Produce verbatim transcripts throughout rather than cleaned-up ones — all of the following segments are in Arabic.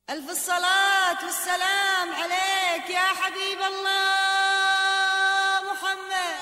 ألف الصلاة والسلام عليك يا حبيب الله محمد.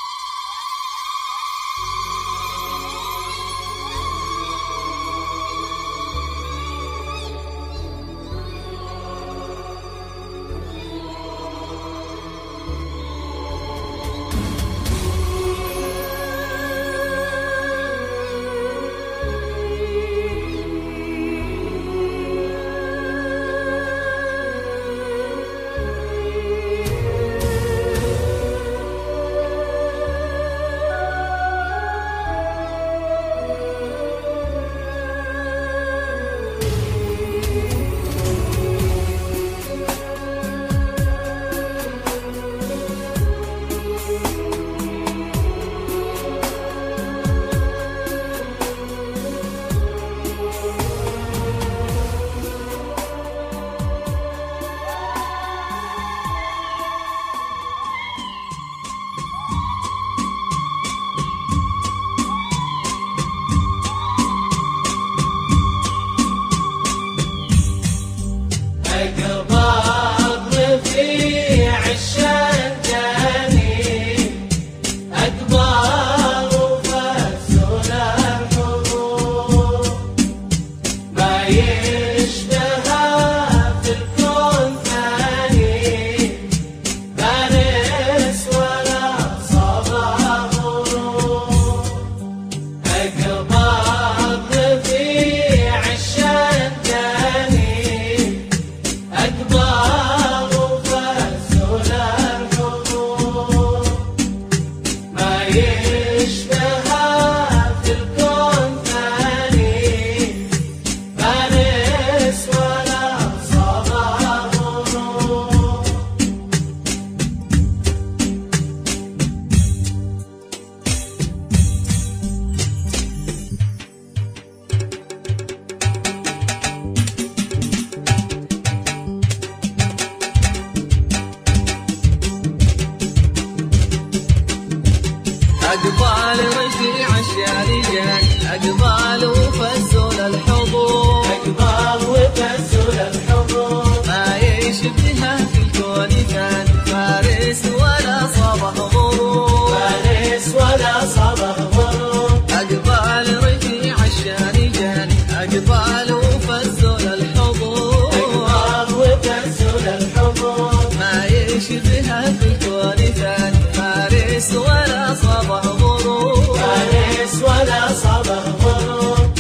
أقبال رفيع الشارجان أقبال وفزول الحضور أقبال وفزول الحضور ما يشبهها في الكون كان فارس ولا صبح غروب فارس ولا صبح غروب أقبال رفيع الشارجان أقبال وفزول الحضور أقبال وفزول الحضور ما يشبهها في الكون كان فارس ولا صبح غروب فارس ولا صبح غروب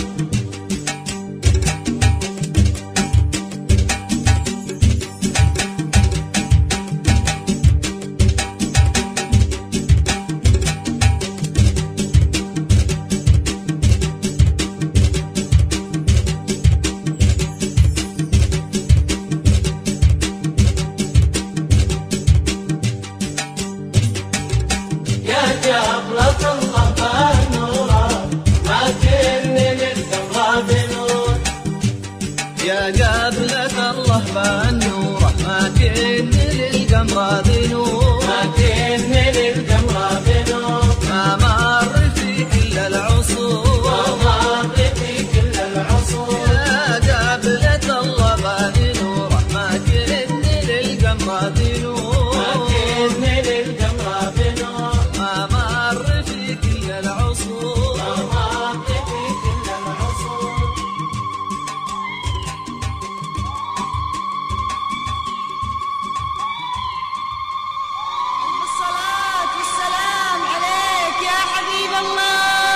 يا جبلة الله بالنور ما كني للقمر بنور يا قابلة الله بالنور ما كني للقمر بنور ما كني للقمر بنور ما مر في كل العصور ما مر في كل العصور يا قابلة الله بالنور ما كني للقمر بنور ما كني للقمر بنور ما مر في كل العصور ما مر في كل العصور ألف الصلاة والسلام عليك يا حبيب الله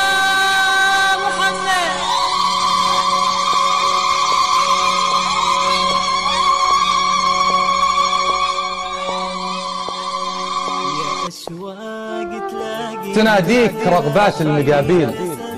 محمد. يا أشواق تلاقي تناديك رغبات المقابيل،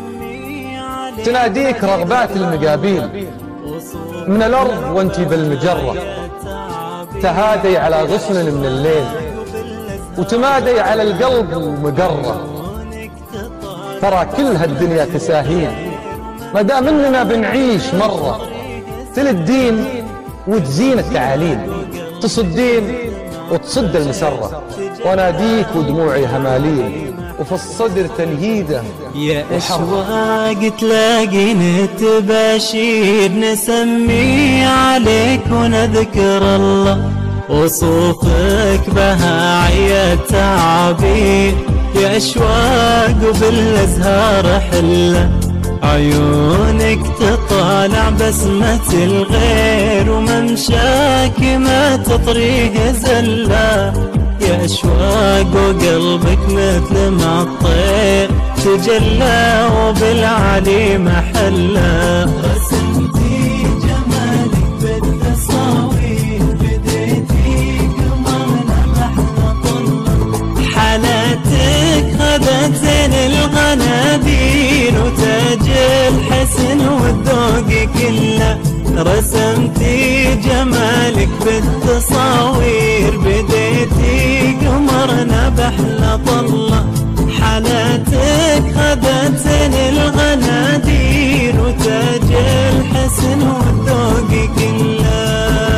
تناديك رغبات المقابيل من الأرض وانتي بالمجرة، تهادي على غصن من الليل وتمادي على القلب ومقرة. ترى كل هالدنيا تساهيل ما دام اننا بنعيش مرة، تل الدين وتزين التعاليل، تصدين وتصد المسرة، واناديك ودموعي هماليل. وفي الصدر تنهيده. يا أشواق تلاقينا تباشير نسمي عليك ونذكر الله، وصوفك بها عيا تعابير. يا أشواق وبالأزهار حلة، عيونك تطالع بسمة الغير، وممشاك ما تطريه زلة. يا أشواق وقلبك مثل ما الطير تجلى، وبالعلي محلة. رسمتي جمالك بالتصاوير، بديتي قمرنا محنا طلة. حالاتك غدت زين الغنادير، وتاج الحسن والذوق كله. رسمتي جمالك بالتصاوير، بديتي قمرنا بحلى طلة. حالاتك خدت زين الغنادير، وتاج الحسن والذوق كله.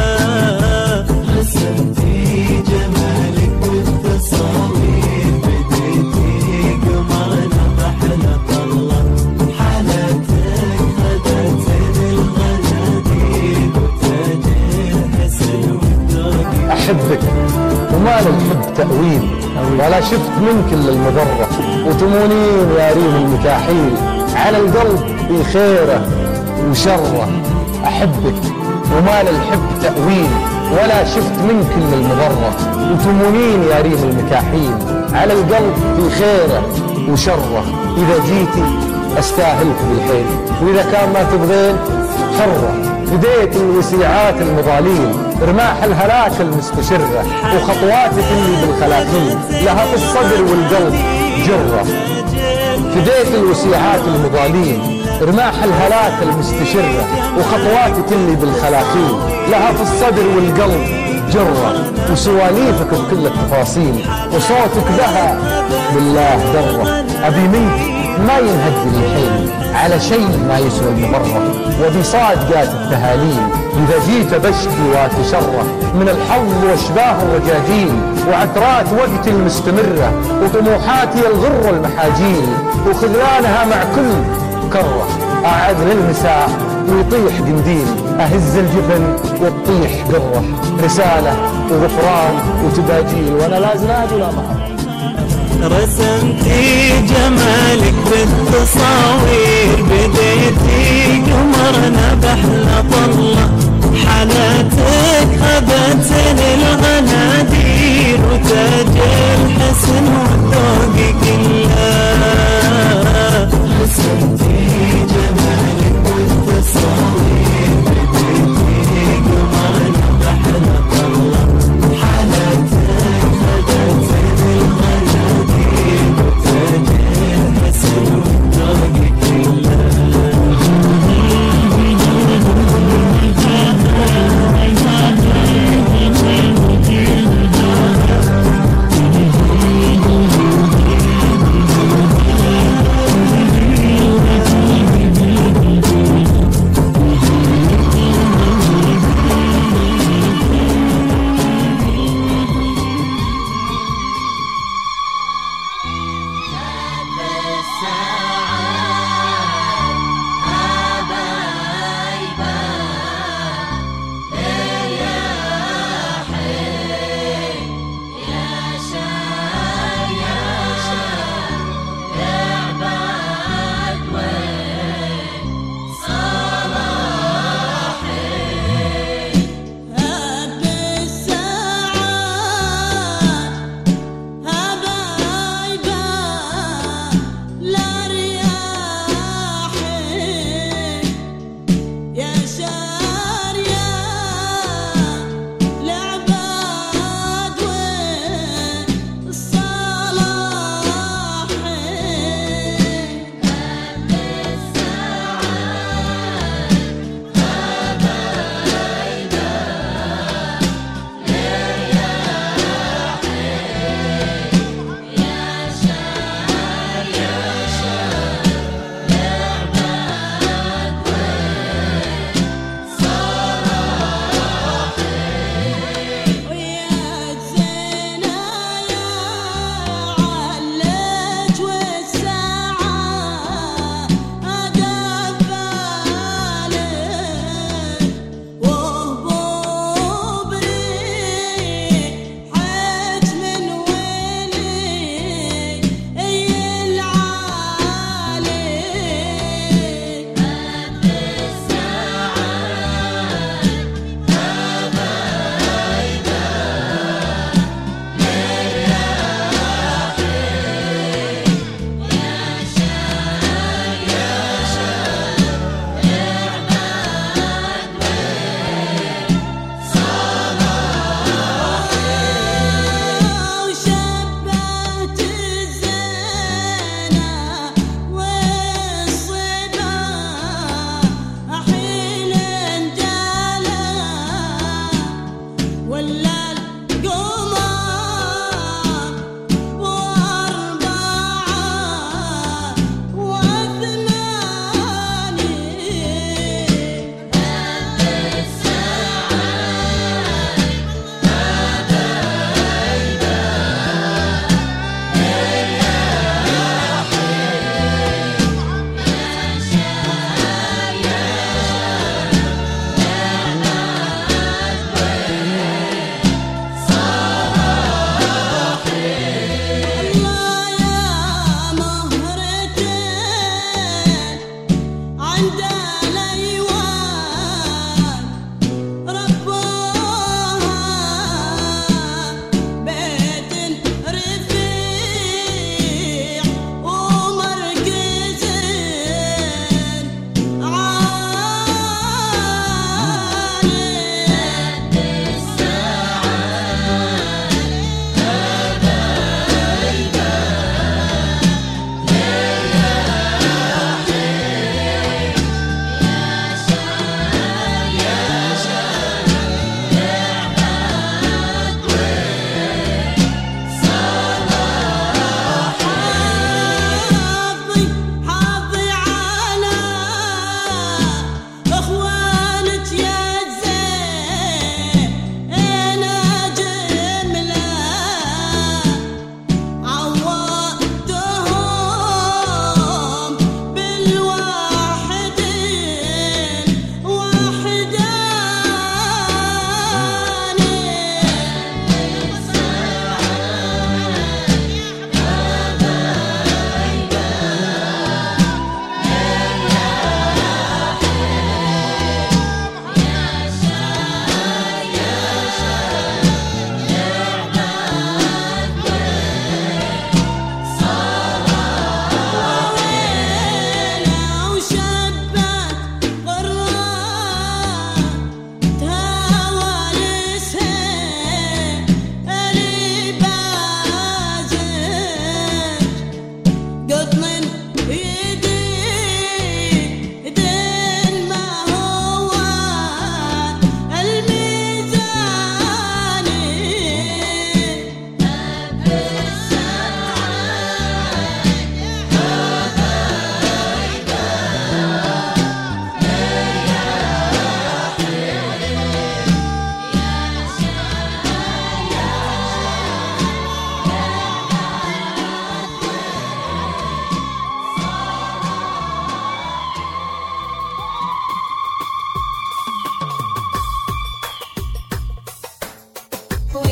رسمتي جمالك بالتصاوير، بديتي قمرنا بحلى طلة. حالاتك خدت زين الغنادير، وتاج الحسن والذوق. أحبك وما للحب تأويل، ولا شفت منك إلا المضرة. وتمونين يا ريم المكاحيل، على القلب بخيره وشره. أحبك وما للحب تأويل، ولا شفت منك إلا المضرة. وتمونين يا ريم المكاحيل، على القلب بخيره وشره. إذا جيتي أستاهلك بالحيل، وإذا كان ما تبغين حرة. بديت الوسيعات المضاليل، رماح الهلاك المستشرة. وخطواتك اللي بالخلاخيل، لها في الصدر والقلب جرة. فديت الوسيعات المضاليل، رماح الهلاك المستشرة. وخطواتك اللي بالخلاخيل، لها في الصدر والقلب جرة. وسواليفك بكل التفاصيل، وصوتك لها بالله درة. أبي منك ما ينهد لي الحيل، على شيء ما يسوى المضرة. وبصادقات التهاليل، إذا جيت بشكي واتشرة. من الحظ واشباه الرجاجيل، وعثرات وقت المستمرة. وطموحاتي الغر المحاجيل، وخذلانها مع كل كرة. أعد للمساء ويطيح قنديل، أهز الجفن وتطيح قرة. رسالة وغفران وتباجيل، وأنا لا زناد ولا محر. رسمتي جمالك بالتصاوير، بديتي قمرنا بحلى طلة. حالاتك خدت زين الغنادير، وتاج الحسن والذوق كله. رسمتي جمالك بالتصاوير، بديتي قمرنا بحلى طلة. حالاتك خدت زين الغنادير، وتاج الحسن والذوق كله.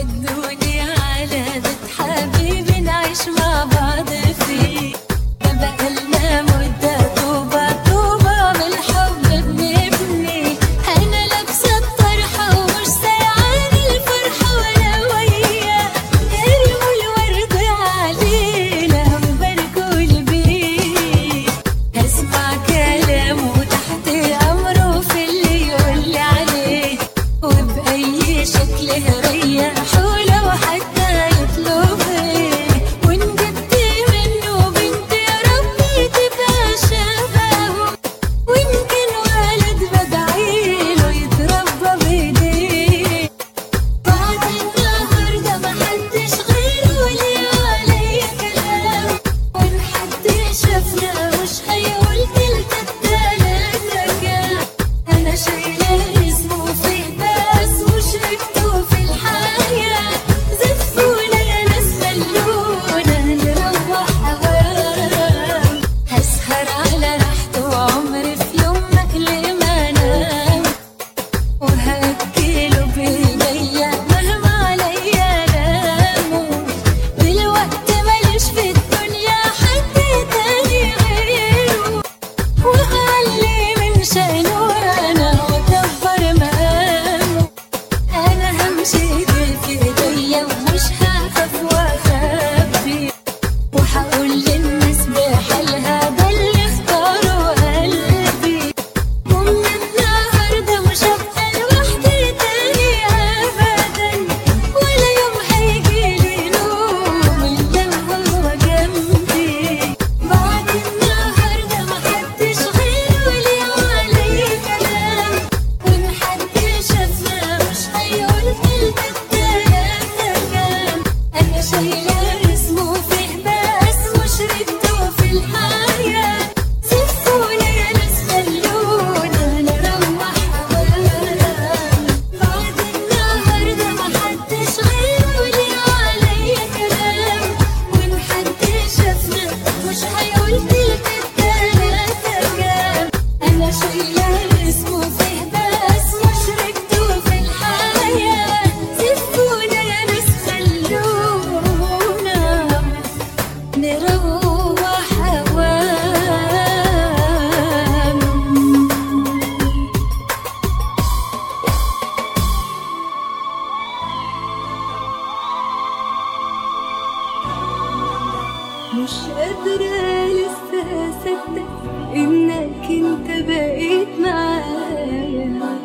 ودوني على بيت حبيبي نعيش مع بعض فيه. بقالنا مدة طوبة طوبة من الحب بنبني. أنا لابسة الطرحة ومش سايعان الفرحة ولا وياه. ارموا الورد علينا وباركوا البيت. هسمع كلامه تحت أمره في اللي يقولي عليه، وبأي شكل هريحه لو حتى يطلب ايه. وإن جبت منه بنت يا ربي تبقى شبهه، وإن كان ولد بدعيله يتربى بإيديه. بعد النهارده محدش غيره ليه عليا كلام، وإن حد شافنا مش هيقول تلت التلاتة كام. أنا شايلة اسمه في باس وشربته في الحياة. زفونا يا ناس خلونا نروح هوام. هسهر على راحته وعمري في يوم مقلي ما انام، وهأكله بإيديا مهما عليا لامه. دلوقتي ماليش في الدنيا حد تاني غيره، وأعلي من شأنه أنا وأكبر مقامه. أنا همشي في إيديا ومش هخاف وأخبي، وهقول للناس بحالها ده اللي اختاره قلبي. ومن النهارده مش هبقى لوحدي تاني أبدا، ولا يوم هيجيلي نوم إلا وهو جنبي. بعد النهارده محدش غيره ليه عليا كلام، وإن حد شافنا مش هيقول تلت التلاتة كام. أنا شايلة اسمه فيه باس وشربته في الحياة. زفونا يا ناس خلونا نروح هوام. بعد النهارده محدش غيره ليه عليا كلام، وإن حد شافنا مش هيقول تلت التلاتة كام. أنا شايلة اسمه فيه باس وشربته في الحياة. زفونا يا ناس خلونا نروح هوام. مش قادرة لسه أصدق إنك أنت بقيت معايا،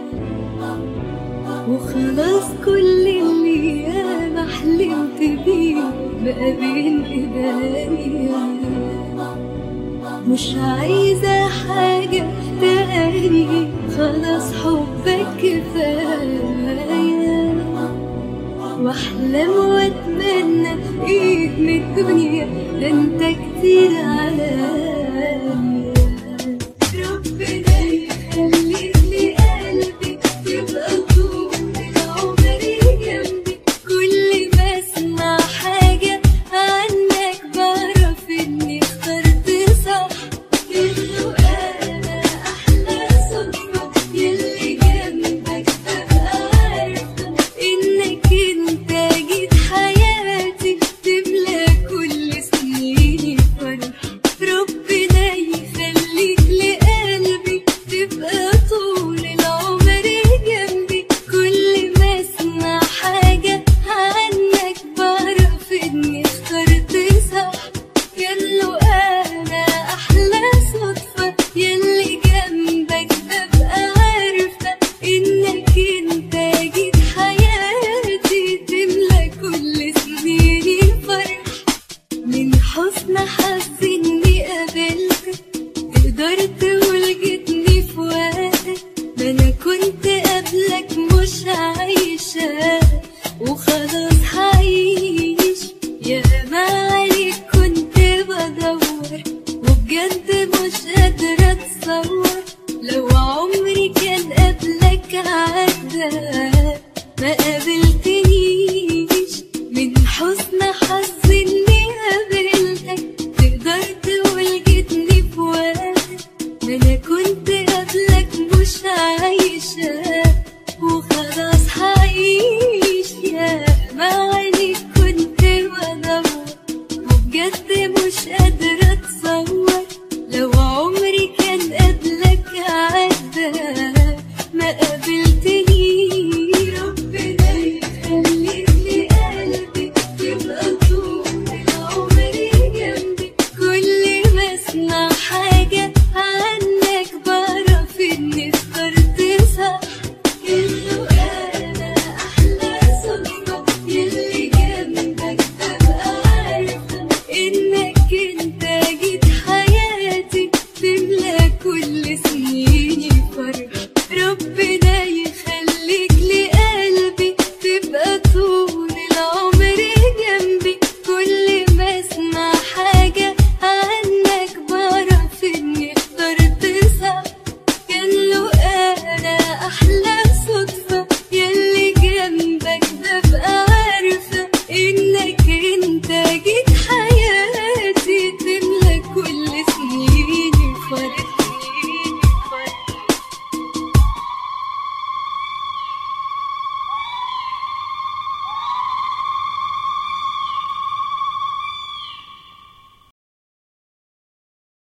وخلاص كل اللي أنا حلمت بيه بقى بين إيديا. مش عايزة حاجة تاني، خلاص حبك كفاية. واحلم واتمنى ايه من الدنيا، ده انت كتير عليا. ربنا يخليك لي قلبي، تبقى طول العمر جنبي. كل ما اسمع حاجة عنك بعرف اني اخترت صح. انه انا احلى صدفة يلي جنبك، ابقى عارفة انك انت جيت حياتي تملى كل سنيني فرح. ربنا يخليك لقلبي، تبقى طول العمر جنبي. كل ما اسمع حاجة عنك بعرف اني اخترت صح. يالله انا احلى صدفة يلي جنبك، ببقى عارفة انك انت جيت حياتي تملى كل سنيني فرح. من حسن حظي اني قابلتك، قدرت ولقيتني في وقتك. ده انا كنت قبلك مش عايشة، وخلاص هعيش. يا ما عليك كنت بدور، وبجد مش قادرة اتصور لو عمري كان قبلك عدى ما قابلتنيش. من حسن حظي